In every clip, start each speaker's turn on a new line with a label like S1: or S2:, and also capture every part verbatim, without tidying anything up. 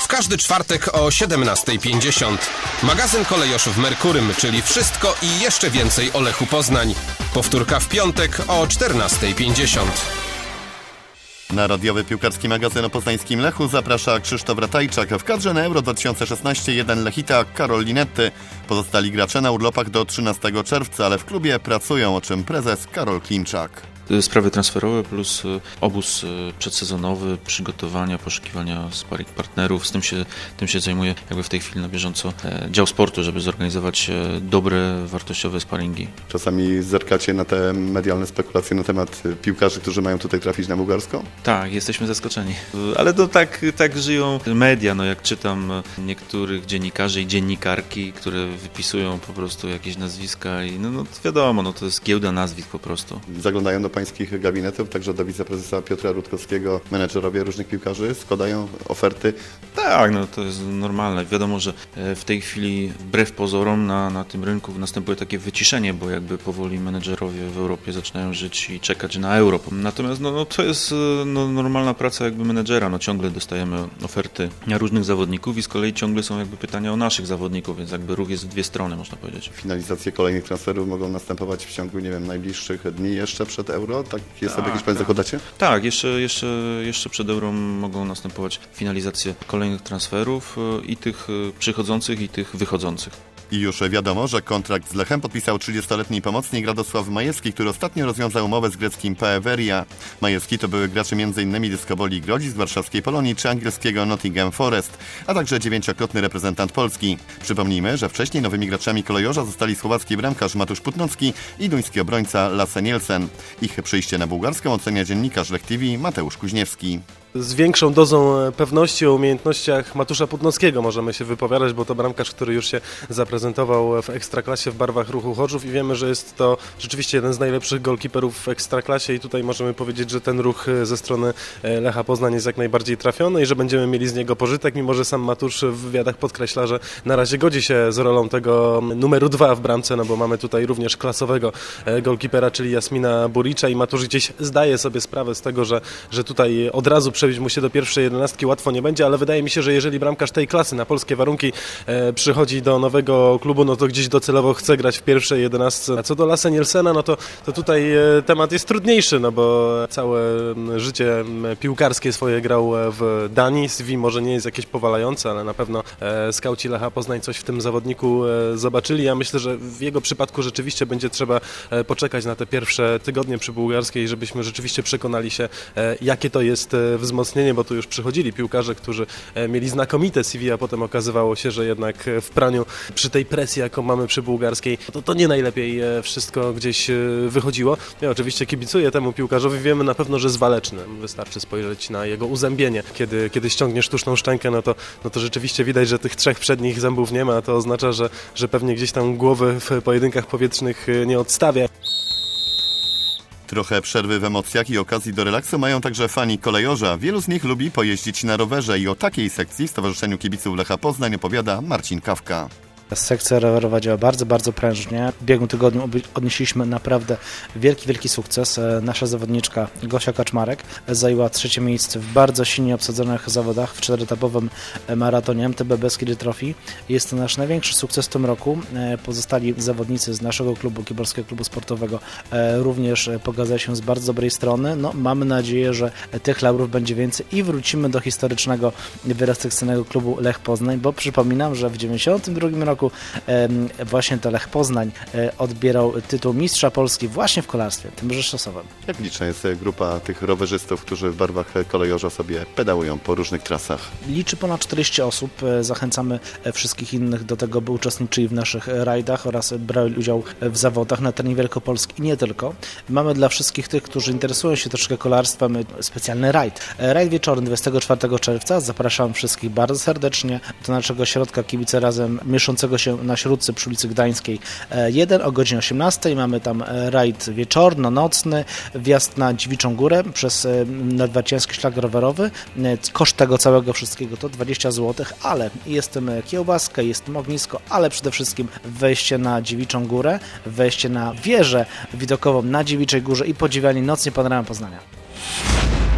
S1: W każdy czwartek o siedemnasta pięćdziesiąt. Magazyn Kolejoszów Merkurym, czyli wszystko i jeszcze więcej o Lechu Poznań. Powtórka w piątek o czternasta pięćdziesiąt.
S2: Na radiowy piłkarski magazyn o poznańskim Lechu zaprasza Krzysztof Ratajczak. W kadrze na Euro dwa tysiące szesnaście jeden Lechita Karol Linetty. Pozostali gracze na urlopach do trzynastego czerwca, ale w klubie pracują, o czym prezes Karol Klimczak.
S3: Sprawy transferowe plus obóz przedsezonowy, przygotowania, poszukiwania sparring partnerów. Z tym się, tym się zajmuje jakby w tej chwili na bieżąco dział sportu, żeby zorganizować dobre, wartościowe sparingi.
S2: Czasami zerkacie na te medialne spekulacje na temat piłkarzy, którzy mają tutaj trafić na Bułgarską?
S3: Tak, jesteśmy zaskoczeni. Ale to tak, tak żyją media, no jak czytam niektórych dziennikarzy i dziennikarki, które wypisują po prostu jakieś nazwiska i no, no wiadomo, no to jest giełda nazwisk po prostu.
S2: Zaglądają do pańskich gabinetów, także do wiceprezesa Piotra Rutkowskiego, menedżerowie różnych piłkarzy składają oferty?
S3: Tak, no to jest normalne. Wiadomo, że w tej chwili wbrew pozorom na, na tym rynku następuje takie wyciszenie, bo jakby powoli menedżerowie w Europie zaczynają żyć i czekać na euro. Natomiast no, no to jest no, normalna praca jakby menedżera. No, ciągle dostajemy oferty na różnych zawodników i z kolei ciągle są jakby pytania o naszych zawodników, więc jakby ruch jest w dwie strony, można powiedzieć.
S2: Finalizacje kolejnych transferów mogą następować w ciągu, nie wiem, najbliższych dni jeszcze przed euro? Tak jest,
S3: tak,
S2: sobie jakieś Państwo zakładacie?
S3: Tak, jeszcze, jeszcze, jeszcze przed euro mogą następować finalizacje kolejnych transferów i tych przychodzących i tych wychodzących.
S2: I już wiadomo, że kontrakt z Lechem podpisał trzydziestoletni pomocnik Radosław Majewski, który ostatnio rozwiązał umowę z greckim P E Veria. Majewski to były gracze m.in. Dyskoboli Grodzisk, warszawskiej Polonii czy angielskiego Nottingham Forest, a także dziewięciokrotny reprezentant Polski. Przypomnijmy, że wcześniej nowymi graczami Kolejorza zostali słowacki bramkarz Matusz Putnocki i duński obrońca Lasse Nielsen. Ich przyjście na bułgarską ocenia dziennikarz Lech T V Mateusz Kuźniewski.
S4: Z większą dozą pewności o umiejętnościach Matusza Putnockiego możemy się wypowiadać, bo to bramkarz, który już się zaprezentował w Ekstraklasie w barwach Ruchu Chorzów i wiemy, że jest to rzeczywiście jeden z najlepszych golkiperów w Ekstraklasie i tutaj możemy powiedzieć, że ten ruch ze strony Lecha Poznań jest jak najbardziej trafiony i że będziemy mieli z niego pożytek, mimo że sam Matusz w wywiadach podkreśla, że na razie godzi się z rolą tego numeru dwa w bramce, no bo mamy tutaj również klasowego golkipera, czyli Jasmina Buricza i Matusz gdzieś zdaje sobie sprawę z tego, że, że tutaj od razu przebić mu się do pierwszej jedenastki łatwo nie będzie, ale wydaje mi się, że jeżeli bramkarz tej klasy na polskie warunki e, przychodzi do nowego klubu, no to gdzieś docelowo chce grać w pierwszej jedenastce. A co do Lasse Nielsena, no to, to tutaj e, temat jest trudniejszy, no bo całe życie piłkarskie swoje grał w Danii. C V może nie jest jakieś powalające, ale na pewno e, skauci Lecha Poznań coś w tym zawodniku e, zobaczyli. Ja myślę, że w jego przypadku rzeczywiście będzie trzeba e, poczekać na te pierwsze tygodnie przy bułgarskiej, żebyśmy rzeczywiście przekonali się, e, jakie to jest e, wzmocnienie, bo tu już przychodzili piłkarze, którzy mieli znakomite C V, a potem okazywało się, że jednak w praniu przy tej presji, jaką mamy przy bułgarskiej, to, to nie najlepiej wszystko gdzieś wychodziło. Ja oczywiście kibicuję temu piłkarzowi, wiemy na pewno, że jest waleczny. Wystarczy spojrzeć na jego uzębienie. Kiedy, kiedy ściągnie sztuczną szczękę, no to, no to rzeczywiście widać, że tych trzech przednich zębów nie ma, a to oznacza, że, że pewnie gdzieś tam głowy w pojedynkach powietrznych nie odstawia.
S2: Trochę przerwy w emocjach i okazji do relaksu mają także fani Kolejorza. Wielu z nich lubi pojeździć na rowerze i o takiej sekcji w Stowarzyszeniu Kibiców Lecha Poznań opowiada Marcin Kawka.
S5: Sekcja rowerowa działa bardzo, bardzo prężnie. W ubiegłym tygodniu odnieśliśmy naprawdę wielki, wielki sukces. Nasza zawodniczka Gosia Kaczmarek zajęła trzecie miejsce w bardzo silnie obsadzonych zawodach w czteroetapowym maratonie M T B Beskidy Trophy. Jest to nasz największy sukces w tym roku. Pozostali zawodnicy z naszego klubu, Kibolskiego Klubu Sportowego, również pokazali się z bardzo dobrej strony. No, mamy nadzieję, że tych laurów będzie więcej i wrócimy do historycznego wielosekcyjnego klubu Lech Poznań, bo przypominam, że w dziewięćdziesiątym drugim roku właśnie to Lech Poznań odbierał tytuł mistrza Polski właśnie w kolarstwie, tymże szosowym.
S2: Jak liczna jest grupa tych rowerzystów, którzy w barwach Kolejorza sobie pedałują po różnych trasach?
S5: Liczy ponad czterdzieści osób. Zachęcamy wszystkich innych do tego, by uczestniczyli w naszych rajdach oraz brali udział w zawodach na terenie Wielkopolski i nie tylko. Mamy dla wszystkich tych, którzy interesują się troszkę kolarstwem, specjalny rajd. Rajd wieczorny dwudziestego czwartego czerwca. Zapraszam wszystkich bardzo serdecznie do naszego środka Kibice Razem mieszczącego się na Śródce przy ulicy Gdańskiej jeden o godzinie osiemnastej. Mamy tam rajd wieczorno-nocny, wjazd na Dziwiczą Górę przez nadwarciański szlak rowerowy. Koszt tego całego wszystkiego to dwadzieścia złotych, ale jest tym kiełbaska, jest tym ognisko, ale przede wszystkim wejście na Dziewiczą Górę, wejście na wieżę widokową na Dziewiczej Górze i podziwianie nocnej panoramy Poznania.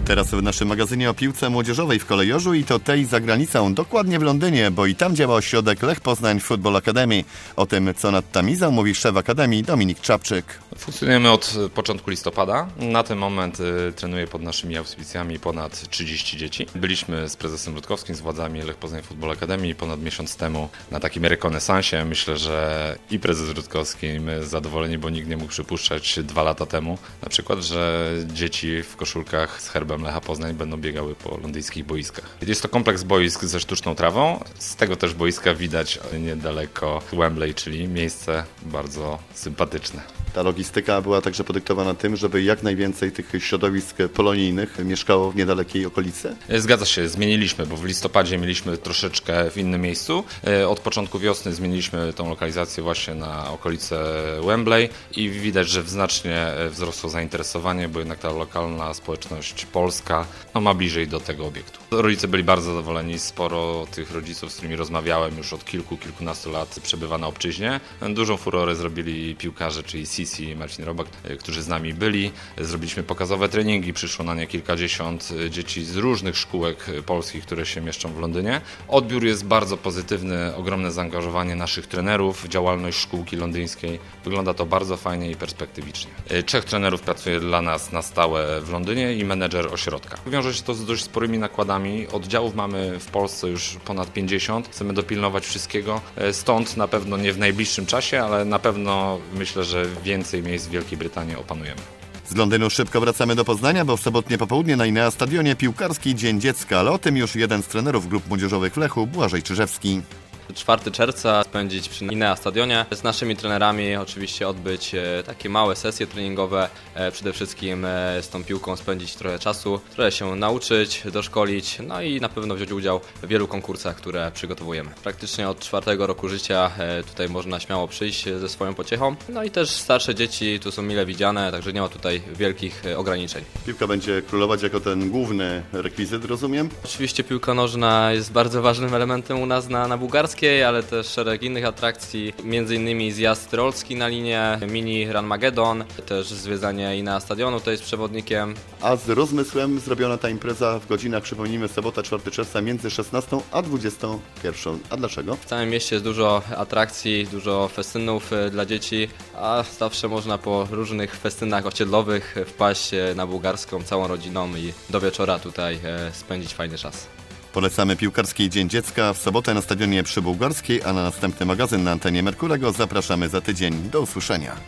S2: Teraz w naszym magazynie o piłce młodzieżowej w Kolejorzu i to tej za granicą, dokładnie w Londynie, bo i tam działa ośrodek Lech Poznań Football Academy. O tym, co nad Tamizą, mówi szef Akademii Dominik Czapczyk.
S6: Funkcjonujemy od początku listopada. Na ten moment y, trenuję pod naszymi auspicjami ponad trzydzieści dzieci. Byliśmy z prezesem Rutkowskim, z władzami Lech Poznań Football Academy ponad miesiąc temu na takim rekonesansie. Myślę, że i prezes Rutkowski, i my zadowoleni, bo nikt nie mógł przypuszczać dwa lata temu, na przykład, że dzieci w koszulkach z herbem Lecha Poznań będą biegały po londyńskich boiskach. Jest to kompleks boisk ze sztuczną trawą. Z tego też boiska widać niedaleko Wembley, czyli miejsce bardzo sympatyczne.
S2: Ta logistyka była także podyktowana tym, żeby jak najwięcej tych środowisk polonijnych mieszkało w niedalekiej okolicy?
S6: Zgadza się, zmieniliśmy, bo w listopadzie mieliśmy troszeczkę w innym miejscu. Od początku wiosny zmieniliśmy tą lokalizację właśnie na okolice Wembley i widać, że znacznie wzrosło zainteresowanie, bo jednak ta lokalna społeczność polska no, ma bliżej do tego obiektu. Rodzice byli bardzo zadowoleni, sporo tych rodziców, z którymi rozmawiałem już od kilku, kilkunastu lat przebywa na obczyźnie. Dużą furorę zrobili piłkarze, czyli Sisi i Marcin Robak, którzy z nami byli. Zrobiliśmy pokazowe treningi, przyszło na nie kilkadziesiąt dzieci z różnych szkółek polskich, które się mieszczą w Londynie. Odbiór jest bardzo pozytywny, ogromne zaangażowanie naszych trenerów, działalność szkółki londyńskiej. Wygląda to bardzo fajnie i perspektywicznie. Trzech trenerów pracuje dla nas na stałe w Londynie i menedżer ośrodka. Wiąże się to z dość sporymi nakładami. Oddziałów mamy w Polsce już ponad pięćdziesiąt. Chcemy dopilnować wszystkiego. Stąd na pewno nie w najbliższym czasie, ale na pewno myślę, że więcej miejsc w Wielkiej Brytanii opanujemy.
S2: Z Londynu szybko wracamy do Poznania, bo w sobotnie popołudnie na Inea Stadionie piłkarski Dzień Dziecka, ale o tym już jeden z trenerów grup młodzieżowych w Lechu, Błażej Czyżewski.
S7: czwartego czerwca spędzić przy Inea Stadionie. Z naszymi trenerami oczywiście odbyć takie małe sesje treningowe. Przede wszystkim z tą piłką spędzić trochę czasu, trochę się nauczyć, doszkolić, no i na pewno wziąć udział w wielu konkursach, które przygotowujemy. Praktycznie od czwartego roku życia tutaj można śmiało przyjść ze swoją pociechą. No i też starsze dzieci tu są mile widziane, także nie ma tutaj wielkich ograniczeń.
S2: Piłka będzie królować jako ten główny rekwizyt, rozumiem?
S7: Oczywiście piłka nożna jest bardzo ważnym elementem u nas na, na Bułgarskiej, ale też szereg innych atrakcji, między innymi zjazd tyrolski na linię, mini Ranmagedon, też zwiedzanie Inea Stadionu, to jest przewodnikiem.
S2: A z rozmysłem zrobiona ta impreza w godzinach, przypomnijmy, sobota czwartego czerwca między szesnastą a dwudziestą pierwszą. A dlaczego?
S7: W całym mieście jest dużo atrakcji, dużo festynów dla dzieci, a zawsze można po różnych festynach osiedlowych wpaść na Bułgarską całą rodziną i do wieczora tutaj spędzić fajny czas.
S2: Polecamy piłkarski Dzień Dziecka w sobotę na stadionie przy Bułgarskiej, a na następny magazyn na antenie Merkurego zapraszamy za tydzień. Do usłyszenia.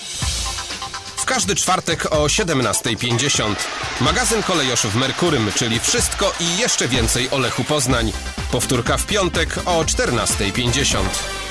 S1: W każdy czwartek o siedemnasta pięćdziesiąt. Magazyn Kolejoszów Merkurym, czyli wszystko i jeszcze więcej o Lechu Poznań. Powtórka w piątek o czternasta pięćdziesiąt.